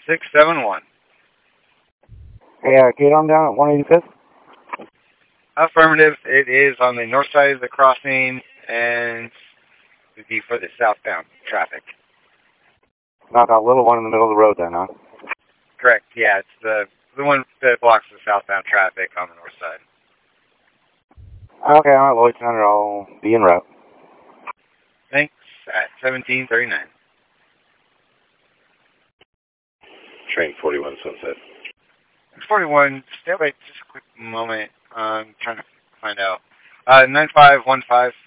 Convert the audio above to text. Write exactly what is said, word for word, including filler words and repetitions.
six seven one. Hey, uh, get on down at one eighty-fifth? Affirmative. It is on the north side of the crossing and would be for the southbound traffic. Not that little one in the middle of the road then, huh? Correct. Yeah, it's the the one that blocks the southbound traffic on the north side. Okay, I'm at Lloyd Center. I'll be en route. Thanks. At seventeen thirty-nine. Train forty-one Sunset. forty-one, stay by just a quick moment. I'm trying to find out. Uh, nine five one five.